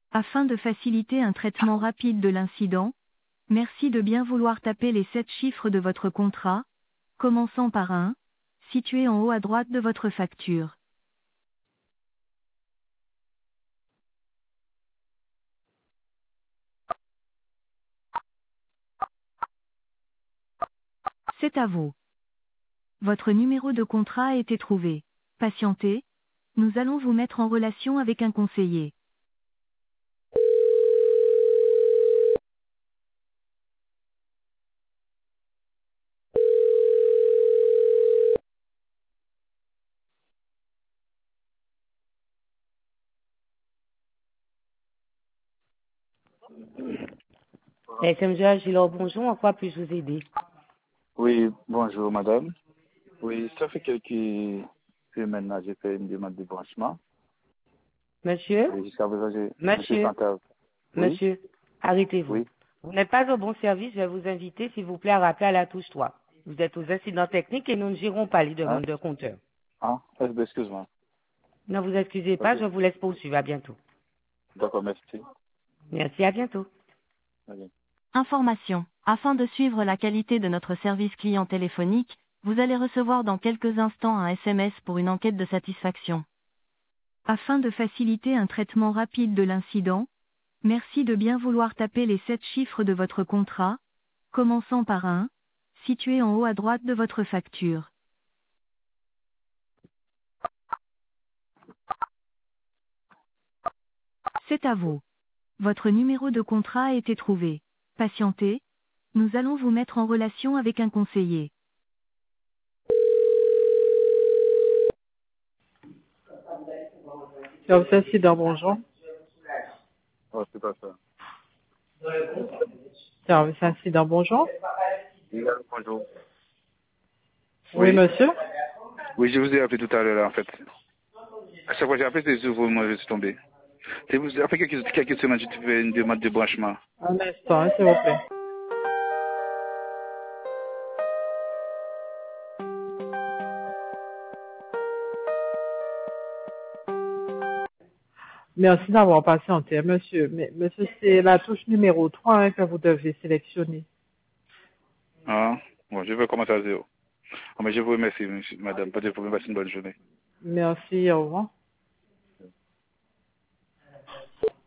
Afin de faciliter un traitement rapide de l'incident, merci de bien vouloir taper les 7 chiffres de votre contrat, commençant par un, situé en haut à droite de votre facture. C'est à vous. Votre numéro de contrat a été trouvé. Patientez, nous allons vous mettre en relation avec un conseiller. SMG Agilor, bonjour, en quoi puis-je vous aider? Oui, bonjour madame. Oui, ça fait quelques semaines là, j'ai fait une demande de branchement. Monsieur? Et jusqu'à présent, Monsieur Monsieur? Chantal. Oui, Monsieur? Arrêtez-vous. oui. Vous n'êtes pas au bon service, je vais vous inviter, s'il vous plaît, à rappeler à la touche 3. Vous êtes aux incidents techniques et nous ne gérons pas les Hein? demandes de compteur. Ah, excuse-moi. Ne vous excusez Ok. pas, je vous laisse poursuivre. À bientôt. D'accord, merci. Merci, à bientôt. Ok. Information. Afin de suivre la qualité de notre service client téléphonique, vous allez recevoir dans quelques instants un SMS pour une enquête de satisfaction. Afin de faciliter un traitement rapide de l'incident, merci de bien vouloir taper les 7 chiffres de votre contrat, commençant par un, situé en haut à droite de votre facture. C'est à vous. Votre numéro de contrat a été trouvé. Patientez, nous allons vous mettre en relation avec un conseiller. Service incident, bonjour. Oh, c'est pas ça. Service incident, bonjour. Oui, bonjour. Oui, Oui. monsieur. Oui, je vous ai appelé tout à l'heure là, en fait. À chaque fois que j'ai appelé, c'est sur vous, moi, je suis tombé. Après quelques semaines, j'ai fait une demande de branchement. Un instant, hein, s'il vous plaît. Merci d'avoir patienté, monsieur. Mais, monsieur, c'est la touche numéro 3 hein, que vous devez sélectionner. Ah, bon, je vais commencer à zéro. Oh, mais je vous remercie, madame. Pas de problème, passez une bonne journée. Merci, au revoir.